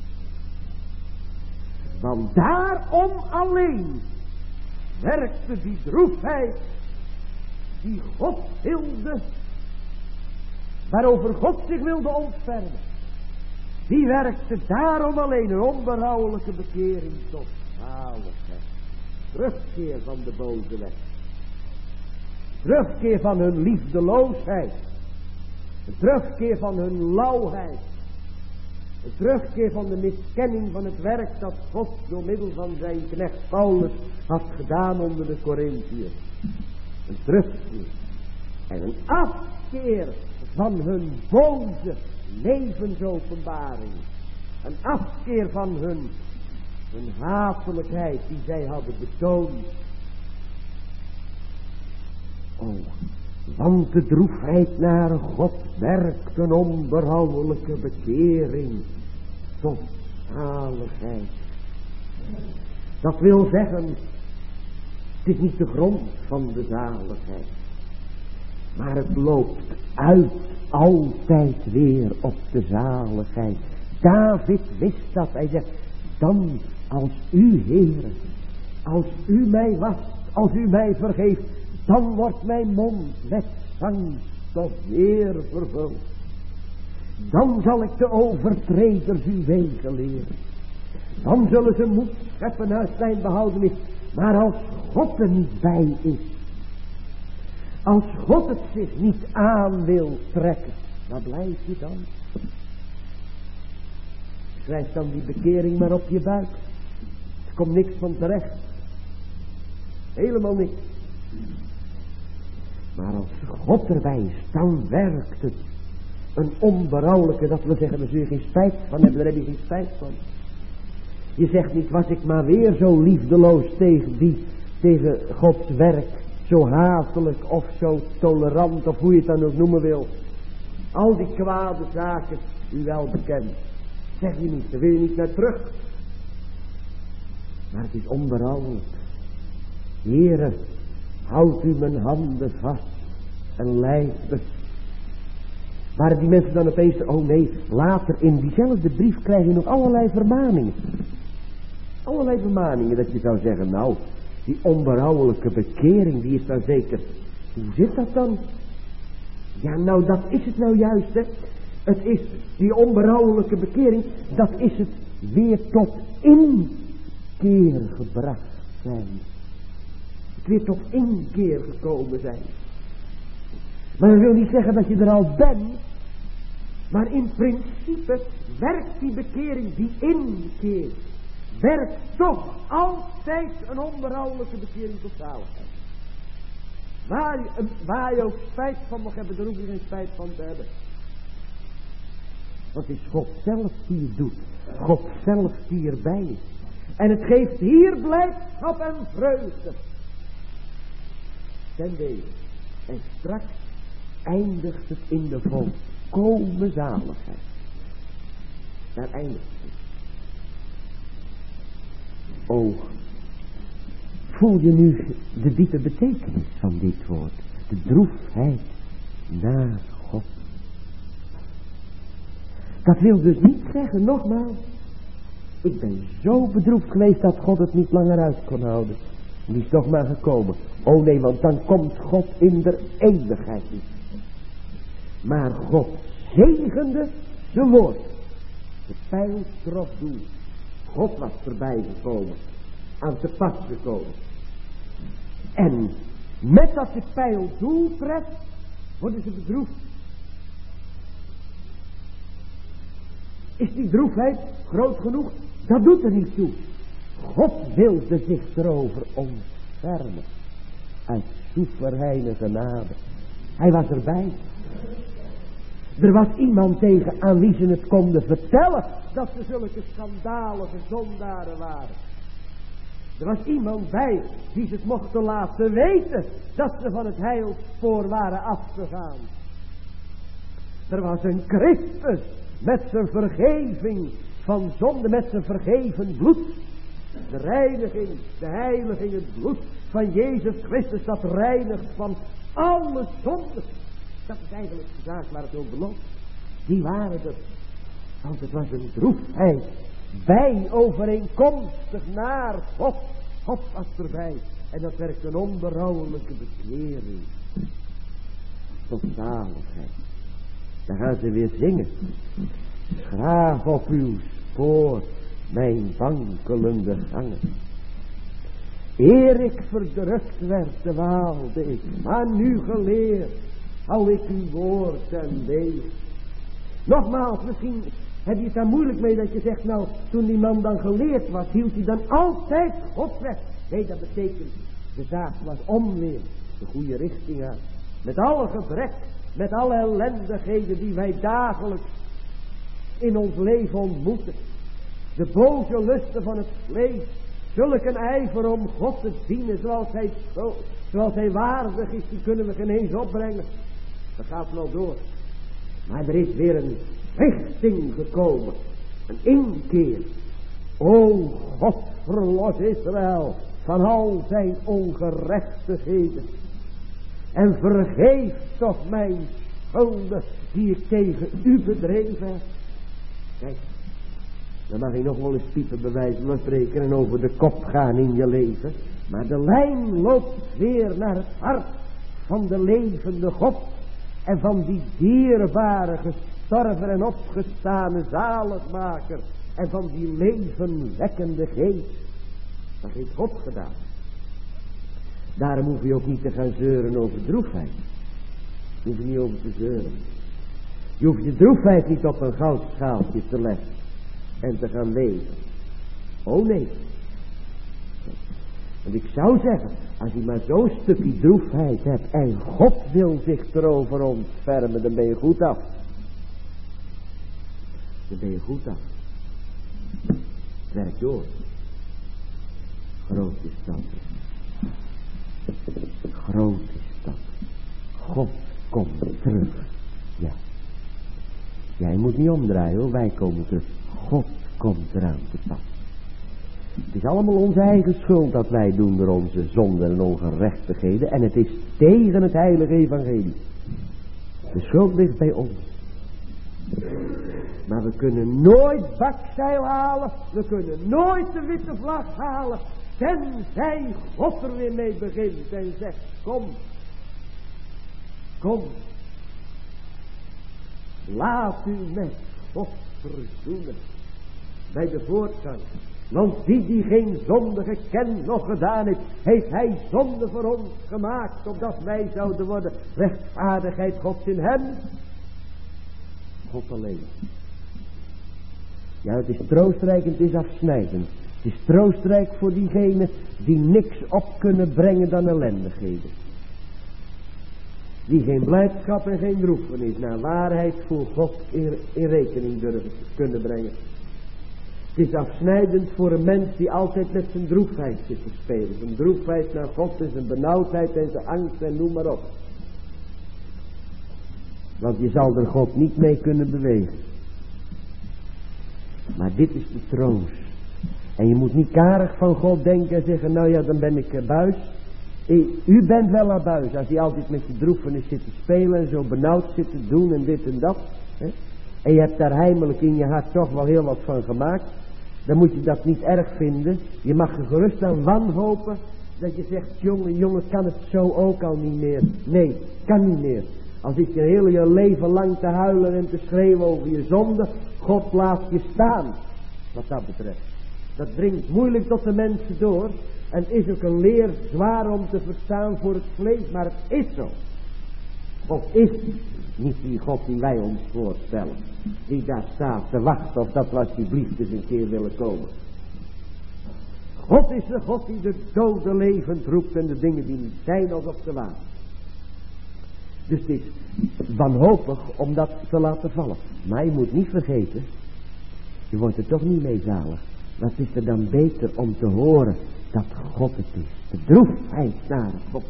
Speaker 2: Want daarom alleen werkte die droefheid die God wilde, waarover God zich wilde ontfermen. Die werkte daarom alleen een onberouwelijke bekering tot zaligheid. Terugkeer van de boze weg. Terugkeer van hun liefdeloosheid. De terugkeer van hun lauwheid. De terugkeer van de miskenning van het werk dat God door middel van zijn knecht Paulus had gedaan onder de Corinthiërs. Een terugkeer en een afkeer van hun boze levensopenbaring. Een afkeer van hun, hun hatelijkheid die zij hadden betoond. Oh, want de droefheid naar God werkt een onberouwelijke bekering tot zaligheid. Dat wil zeggen, het is niet de grond van de zaligheid, maar het loopt uit altijd weer op de zaligheid. David wist dat. Hij zegt, dan als u, Heere, als u mij wast, als u mij vergeeft, dan wordt mijn mond met zang tot eer vervuld. Dan zal ik de overtreders uw wegen leren. Dan zullen ze moed scheppen uit zijn behoudenis. Maar als God er niet bij is, als God het zich niet aan wil trekken, waar blijf je dan? Schrijf dan die bekering maar op je buik. Er komt niks van terecht. Helemaal niks. Maar als God erbij is, dan werkt het. Een onberouwelijke, dat wil zeggen, daar zul je geen spijt van hebben, daar heb je geen spijt van. Je zegt niet, was ik maar weer zo liefdeloos tegen die, tegen Gods werk, zo hatelijk of zo tolerant of hoe je het dan ook noemen wil. Al die kwade zaken u wel bekend. Zeg je niet, daar wil je niet naar terug. Maar het is onberouwelijk. Heere, houd u mijn handen vast en leid me. Maar die mensen dan opeens, oh nee, later in diezelfde brief krijg je nog allerlei vermaningen. Allerlei vermaningen dat je zou zeggen, nou, die onberouwelijke bekering, die is dan zeker. Hoe zit dat dan? Ja, nou, dat is het nou juist, hè. Het is die onberouwelijke bekering, dat is het weer tot inkeer gebracht zijn. Het weer tot inkeer gekomen zijn. Maar dat wil niet zeggen dat je er al bent. Maar in principe werkt die bekering, die inkeer, werkt toch altijd een onberouwelijke bekering tot zaligheid. Waar je, waar je ook spijt van mag hebben, daar hoef je geen spijt van te hebben. Want het is God zelf die het doet. God zelf die erbij is. En het geeft hier blijdschap en vreugde. Ten dele. En straks eindigt het in de volkomen zaligheid. Daar eindigt het. O, voel je nu de diepe betekenis van dit woord? De droefheid naar God. Dat wil dus niet zeggen, nogmaals, ik ben zo bedroefd geweest dat God het niet langer uit kon houden. En die is toch maar gekomen. Oh nee, want dan komt God in de eeuwigheid niet. Maar God zegende zijn woord. De pijl trof doel. God was erbij gekomen. Aan te pas gekomen. En met dat de pijl doel treft, worden ze bedroefd. Is die droefheid groot genoeg? Dat doet er niet toe. God wilde zich erover ontfermen. Uit soevereine genade. Hij was erbij. Er was iemand tegen aan wie ze het konden vertellen dat ze zulke schandalige zondaren waren. Er was iemand bij die ze het mochten laten weten dat ze van het heilspoor waren afgegaan. Er was een Christus met zijn vergeving van zonde, met zijn vergeven bloed. De reiniging, de heiliging, het bloed van Jezus Christus dat reinigt van alle zonde. Dat is eigenlijk de zaak waar het over loopt. Die waren er. Want het was een droefheid. Bij overeenkomstig naar God. God was erbij. En dat werkt een onberouwelijke bekering. Tot zaligheid. Dan gaan ze weer zingen. Graag op uw spoor mijn wankelende gangen. Eer ik verdrukt werd, dwaalde ik. Maar nu geleerd, hou ik uw woord en leef. Nogmaals, misschien heb je het daar moeilijk mee dat je zegt, nou, toen die man dan geleerd was, hield hij dan altijd God weg. Nee, dat betekent, de zaak was omleer, de goede richting aan. Met alle gebrek, met alle ellendigheden die wij dagelijks in ons leven ontmoeten. De boze lusten van het vlees. Zulk een ijver om God te dienen zoals hij, zoals hij waardig is, die kunnen we geen eens opbrengen. Dat gaat wel door. Maar er is weer een richting gekomen. Een inkeer. O God, verlos Israël van al zijn ongerechtigheden. En vergeef toch mijn schulden die ik tegen u bedreven heb. Kijk, dan mag je nog wel eens piepen bij wijze van spreken en over de kop gaan in je leven. Maar de lijn loopt weer naar het hart van de levende God. En van die dierbare gestorven en opgestane zaligmaker. En van die levenwekkende geest. Dat heeft God gedaan. Daarom hoef je ook niet te gaan zeuren over droefheid. Je hoeft er niet over te zeuren. Je hoeft je droefheid niet op een goudschaaltje te leggen. En te gaan leven. Oh nee. Want ik zou zeggen, als je maar zo'n stukje droefheid hebt en God wil zich erover ontfermen, dan ben je goed af. Dan ben je goed af. Het werkt door. Grote stad.
Speaker 1: Groot is dat. God komt terug. Ja. Jij moet niet omdraaien hoor, wij komen terug. God komt eraan te pas. Het is allemaal onze eigen schuld dat wij doen door onze zonden en ongerechtigheden. En het is tegen het heilige evangelie. De schuld ligt bij ons. Maar we kunnen nooit bakzeil halen. We kunnen nooit de witte vlag halen. Tenzij God er weer mee begint en zegt, kom. Kom. Laat u met God verzoenen. Bij de voortgang. Want die die geen zonde gekend nog gedaan heeft, heeft hij zonde voor ons gemaakt, opdat wij zouden worden rechtvaardigheid Gods in hem. God alleen. Ja, het is troostrijk en het is afsnijdend. Het is troostrijk voor diegenen die niks op kunnen brengen dan ellendigheden. Die geen blijdschap en geen droefenis naar waarheid voor God in, in rekening durven kunnen brengen. Het is afsnijdend voor een mens die altijd met zijn droefheid zit te spelen. Zijn droefheid naar God en zijn benauwdheid en zijn angst en noem maar op. Want je zal er God niet mee kunnen bewegen. Maar dit is de troost. En je moet niet karig van God denken en zeggen, nou ja, dan ben ik abuis. U bent wel abuis als je altijd met je droefenis zit te spelen en zo benauwd zit te doen en dit en dat. Hè? En je hebt daar heimelijk in je hart toch wel heel wat van gemaakt. Dan moet je dat niet erg vinden. Je mag er gerust aan wanhopen. Dat je zegt, jongen, jongen, kan het zo ook al niet meer. Nee, kan niet meer. Als ik je heel je leven lang te huilen en te schreeuwen over je zonde. God laat je staan. Wat dat betreft. Dat dringt moeilijk tot de mensen door. En is ook een leer zwaar om te verstaan voor het vlees. Maar het is zo. God is niet die God die wij ons voorstellen. Die daar staat te wachten of dat we alsjeblieft eens een keer willen komen. God is de God die de dode levend roept en de dingen die niet zijn als op te water. Dus het is wanhopig om dat te laten vallen. Maar je moet niet vergeten, je wordt er toch niet mee zalig. Wat is er dan beter om te horen dat God het is. De droefheid naar God.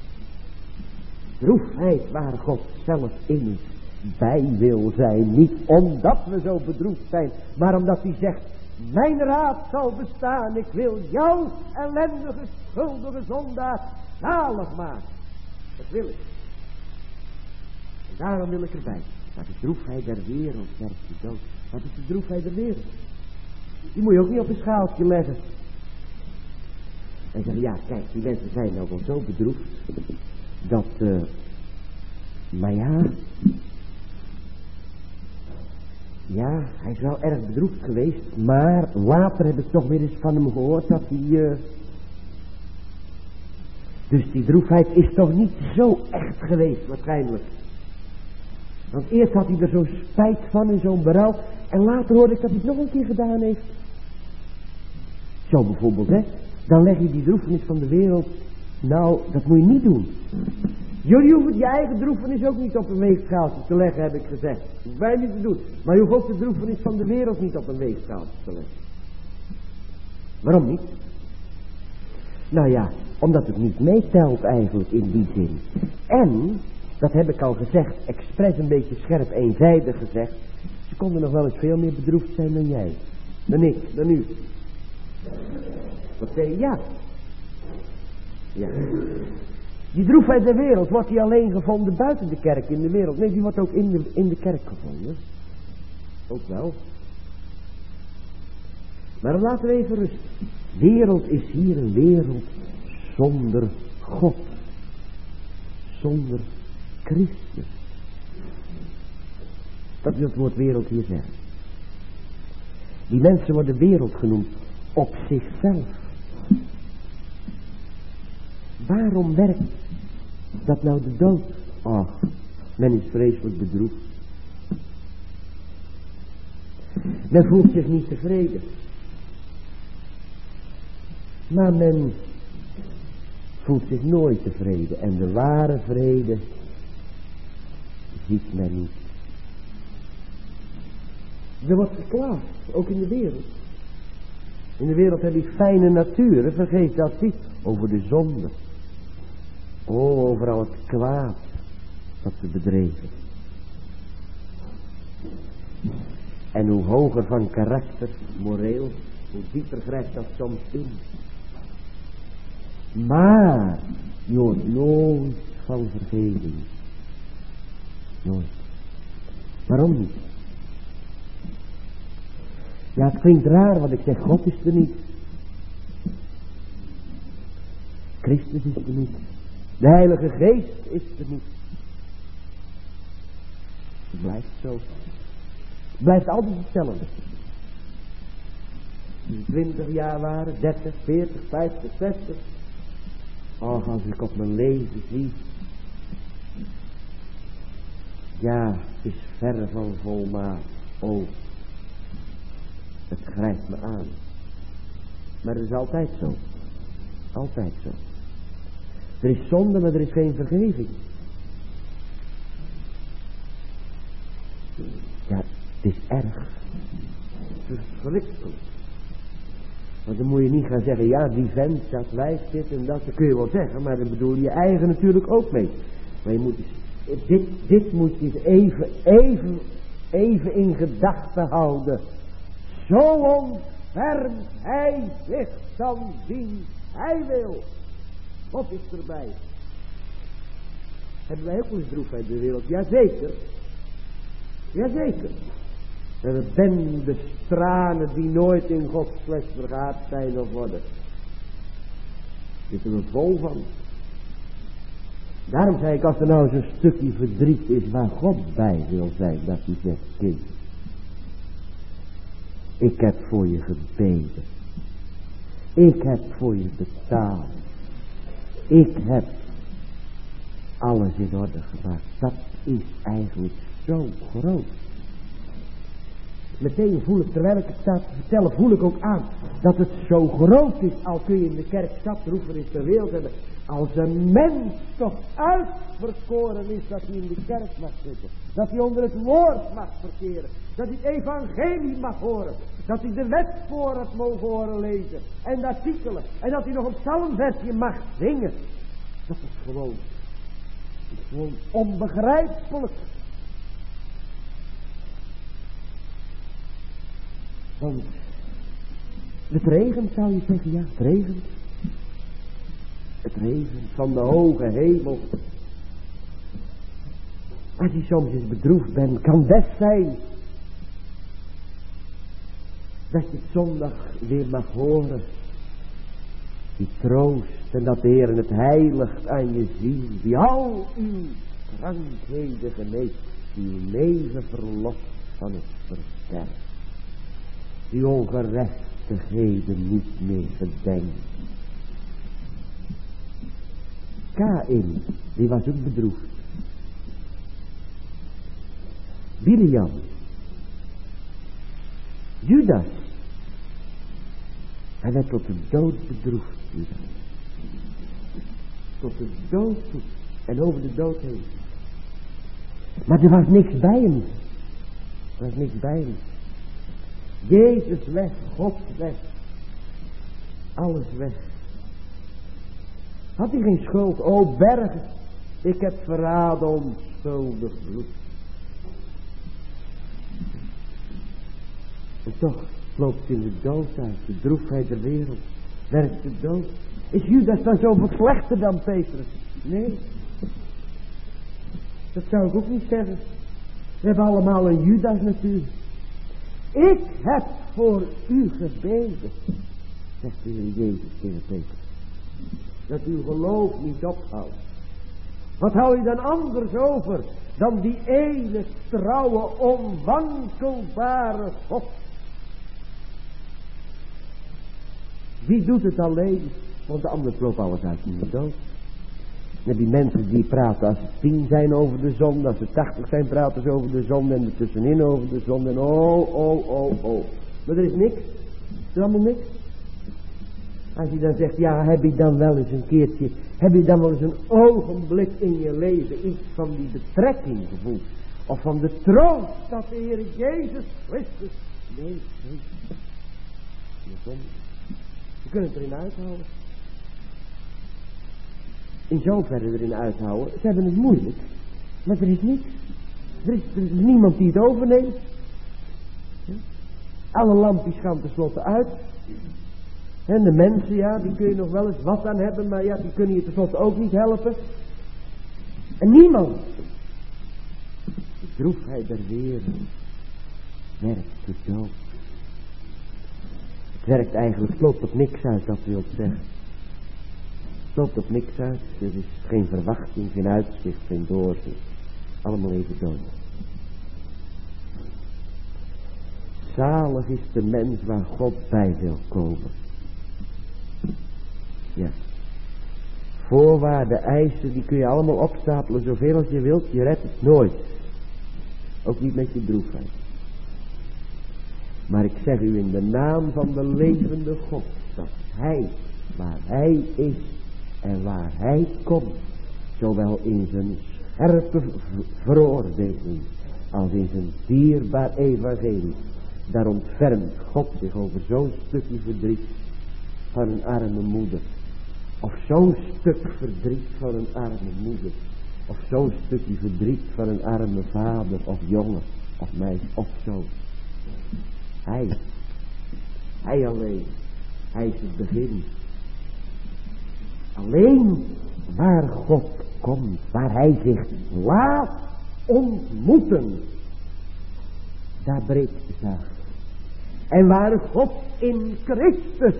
Speaker 1: Droefheid waar God zelf in is. Bij wil zijn. Niet omdat we zo bedroefd zijn. Maar omdat hij zegt. Mijn raad zal bestaan. Ik wil jou ellendige schuldige zondaar zalig maken. Dat wil ik. En daarom wil ik erbij. Maar de droefheid der wereld werkt je dood. Wat is de droefheid der wereld? Die moet je ook niet op een schaaltje leggen. En zeggen, ja kijk, die mensen zijn nou wel zo bedroefd. Dat, uh, maar ja. Ja, hij is wel erg bedroefd geweest. Maar later heb ik toch weer eens van hem gehoord dat hij... Uh, dus die droefheid is toch niet zo echt geweest waarschijnlijk. Want eerst had hij er zo'n spijt van en zo'n berouw. En later hoorde ik dat hij het nog een keer gedaan heeft. Zo bijvoorbeeld, hè. Dan leg je die droefenis van de wereld. Nou, dat moet je niet doen. Jullie hoeven je eigen droefenis ook niet op een weegschaaltje te leggen, heb ik gezegd. Dat hoeven wij niet te doen. Maar je hoeft ook de droefenis van de wereld niet op een weegschaaltje te leggen. Waarom niet? Nou ja, omdat het niet meetelt eigenlijk in die zin. En, dat heb ik al gezegd, expres een beetje scherp eenzijdig gezegd. Ze konden nog wel eens veel meer bedroefd zijn dan jij. Dan ik, dan u. Wat zei je? Ja. Ja. Die droefheid der wereld, wordt die alleen gevonden buiten de kerk in de wereld? Nee, die wordt ook in de, in de kerk gevonden. Ook wel. Maar dan laten we even rusten. Wereld is hier een wereld zonder God. Zonder Christus. Dat wil het woord wereld hier zeggen. Die mensen worden wereld genoemd op zichzelf. Waarom werkt dat nou de dood? Ach, men is vreselijk bedroefd. Men voelt zich niet tevreden. Maar men voelt zich nooit tevreden. En de ware vrede ziet men niet. Er wordt geklaagd, ook in de wereld. In de wereld heb je fijne naturen, vergeet dat niet, over de zonde. O, over al het kwaad dat ze bedreven. En hoe hoger van karakter, moreel, hoe dieper grijpt dat soms in. Maar je hoort nooit van vergeving. Nooit. Waarom niet? Ja, het klinkt raar wat ik zeg. God is er niet. Christus is er niet. De Heilige Geest is er niet. Het blijft zo. Het blijft altijd hetzelfde. Als het twintig jaar waren, dertig, veertig, vijftig, zestig. Och, als ik op mijn leven zie. Ja, het is verre van volmaakt. Oh, het grijpt me aan. Maar het is altijd zo. Altijd zo. Er is zonde, maar er is geen vergeving. Ja, het is erg. Het is verschrikkelijk. Want dan moet je niet gaan zeggen, ja, die vent, dat wijf, dit en dat. Dat kun je wel zeggen, maar dan bedoel je je eigen natuurlijk ook mee. Maar je moet eens, dit, dit moet je eens even, even, even in gedachten houden. Zo ontfermt hij zich dan wie hij wil. God is erbij. Hebben wij ook wel eens droefheid in de wereld? Jazeker. Jazeker. En het bende tranen die nooit in Gods fles vergaat zijn of worden. Zitten we vol van. Daarom zei ik, als er nou zo'n stukje verdriet is waar God bij wil zijn, dat hij zegt, kind, ik heb voor je gebeden. Ik heb voor je betaald. Ik heb alles in orde gemaakt. Dat is eigenlijk zo groot. Meteen voel ik, terwijl ik het sta te vertellen, voel ik ook aan dat het zo groot is. Al kun je in de kerk staproever is ter wereld hebben. Als een mens toch uitverkoren is dat hij in de kerk mag zitten. Dat hij onder het woord mag verkeren. Dat hij het evangelie mag horen. Dat hij de wet voor het mogen horen lezen. En de artikelen. En dat hij nog een psalmversje mag zingen. Dat is gewoon, dat is gewoon onbegrijpelijk. Want het regent, zou je zeggen, ja, het regent. Het regent van de hoge hemel. Als je soms eens bedroefd bent, kan best zijn dat je het zondag weer mag horen. Die troost en dat de Heer het heiligt aan je ziel. Die al uw krankheden geneest. Die uw leven verlost van het verderf. Die ongerechtigheden niet meer gedenkt. Kaïn, die was ook bedroefd. Biliam. Judas. Hij werd tot de dood bedroefd. Judas. Tot de dood toe. En over de dood heen. Maar er was niks bij hem. Er was niks bij hem. Jezus weg, God weg. Alles weg. Had hij geen schuld? O bergen, ik heb verraden onschuldig bloed. En toch loopt in de dood uit, de droefheid der wereld. Werkt de dood. Is Judas dan zoveel slechter dan Petrus? Nee. Dat zou ik ook niet zeggen. We hebben allemaal een Judas natuurlijk. Ik heb voor u gebeden, zegt de Heer Jezus tegen Petrus. Dat uw geloof niet ophoudt. Wat hou je dan anders over dan die ene trouwe, onwankelbare God? Wie doet het alleen? Want de ander loopt alles uit in de dood. En die mensen die praten als ze tien zijn over de zon, als ze tachtig zijn praten ze over de zon en er tussenin over de zon en oh, oh, oh, oh. Maar er is niks. Er is allemaal niks. Als je dan zegt, ja, heb je dan wel eens een keertje, heb je dan wel eens een ogenblik in je leven iets van die betrekking gevoeld? Of van de troost dat de Heer Jezus Christus. Nee, nee. We kunnen het erin uithouden.
Speaker 2: in zoverre erin uithouden. Ze hebben het moeilijk. Maar er is niks. Er is, er is niemand die het overneemt. Alle lampjes gaan tenslotte uit. En de mensen, ja, die kun je nog wel eens wat aan hebben. Maar ja, die kunnen je tenslotte ook niet helpen. En niemand. De droefheid der wereld werkt de dood. Het werkt eigenlijk, het loopt op niks uit, dat wil zeggen. Het loopt op niks uit. Er is geen verwachting, geen uitzicht, geen doorzicht. Allemaal even dood. Zalig is de mens waar God bij wil komen. Ja. Voorwaarden, eisen, die kun je allemaal opstapelen zoveel als je wilt. Je redt het nooit. Ook niet met je droefheid. Maar ik zeg u in de naam van de levende God, dat Hij, waar Hij is en waar Hij komt, zowel in zijn scherpe veroordeling als in zijn dierbaar evangelie, daar ontfermt God zich over zo'n stukje verdriet van een arme moeder. Of zo'n stuk verdriet van een arme moeder. Of zo'n stukje verdriet van een arme vader of jongen of meisje of zo. Hij, hij alleen, hij is het begin. Alleen waar God komt, waar hij zich laat ontmoeten, daar breekt de zaak. En waar God in Christus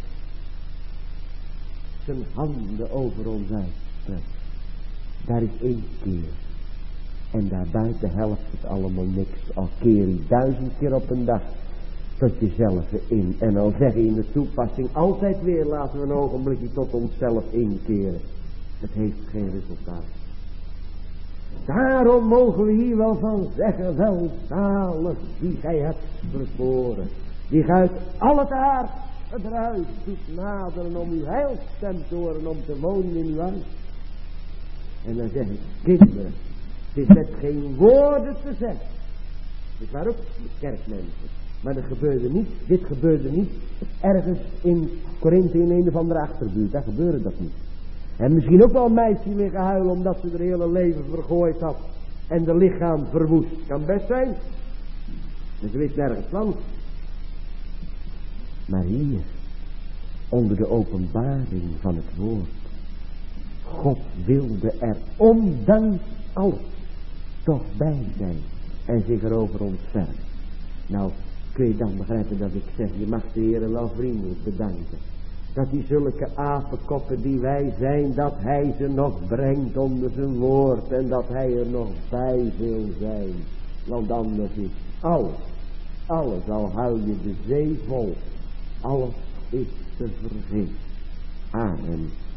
Speaker 2: zijn handen over ons uitstrekt, daar is één keer. En daarbuiten helpt het allemaal niks. Al keer je duizend keer op een dag tot jezelf in. En al zeg je in de toepassing altijd weer, laten we een ogenblikje tot onszelf inkeren. Het heeft geen resultaat. Daarom mogen we hier wel van zeggen, welzalig die gij hebt verkoren. Die gij uit al het aard het ruis doet naderen om uw heilstem te horen, om te wonen in uw huis. En dan zeg ik, kinderen, het is met geen woorden te zeggen. Dit waren ook kerkmensen. Maar dat gebeurde niet, dit gebeurde niet ergens in Korinthe in een of andere achterbuurt. Daar gebeurde dat niet. En misschien ook wel een meisje liggen huilen omdat ze haar hele leven vergooid had en de lichaam verwoest. Kan best zijn. Dus ze weet nergens van. Maar hier, onder de openbaring van het woord, God wilde er ondanks alles toch bij zijn en zich erover ontfermen. Nou, kun je dan begrijpen dat ik zeg, je mag de Heer wel vriendelijk bedanken. Dat die zulke apenkoppen die wij zijn, dat hij ze nog brengt onder zijn woord en dat hij er nog bij wil zijn. Want anders is alles, alles, al huil je de zee vol, alles is te vergeten. Amen.